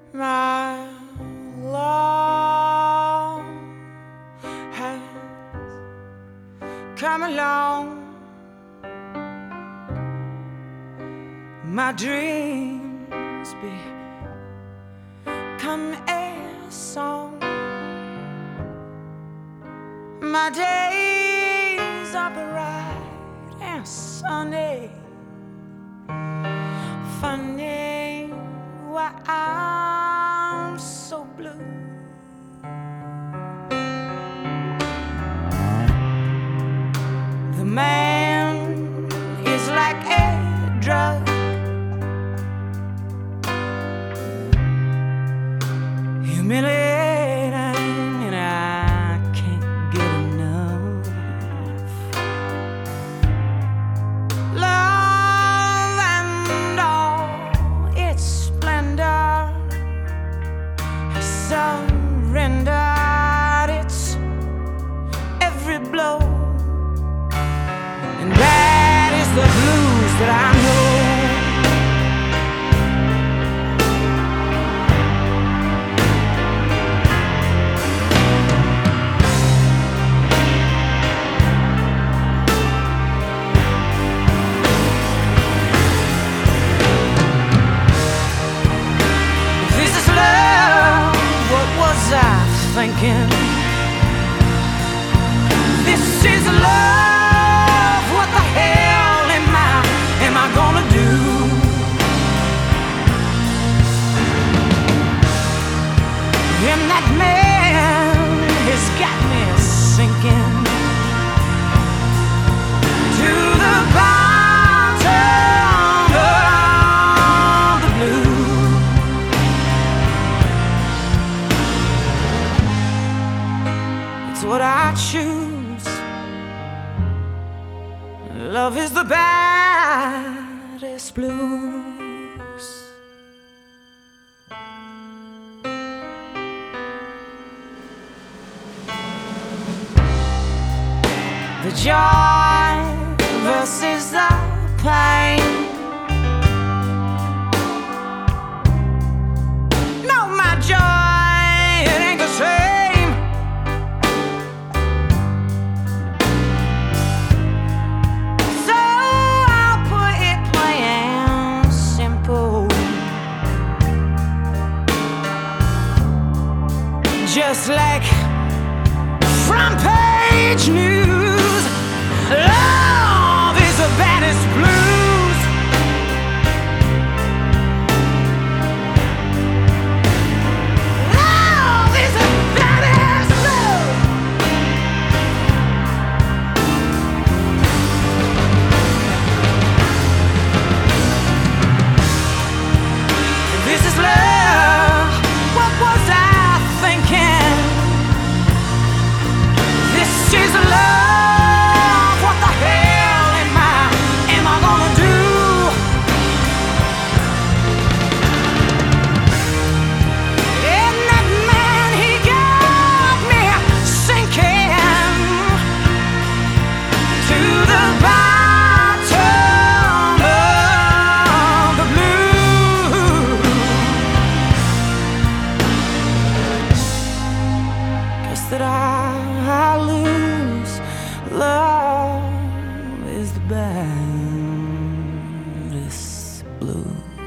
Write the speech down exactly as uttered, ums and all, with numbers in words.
My love has come along. My dreams become a song. My days are bright and sunny. Funny why I'm so blue. The man is like a drug. Humiliating, and I can't get enough. Love and all its splendor has surrendered its every blow, and that is the blues that I know. Thinking this is love, what the hell am I, am I gonna do? And that man has got me sinking to the bottom of the blue. It's what I choose. Love is the baddest blues. The joy versus the pain. No, my joy, it ain't the same. So I'll put it plain and simple, just like front page news. Love is the baddest blues. Love is the baddest blues. This is love. What was I thinking? This is love. That I, I lose. Love is the baddest blue.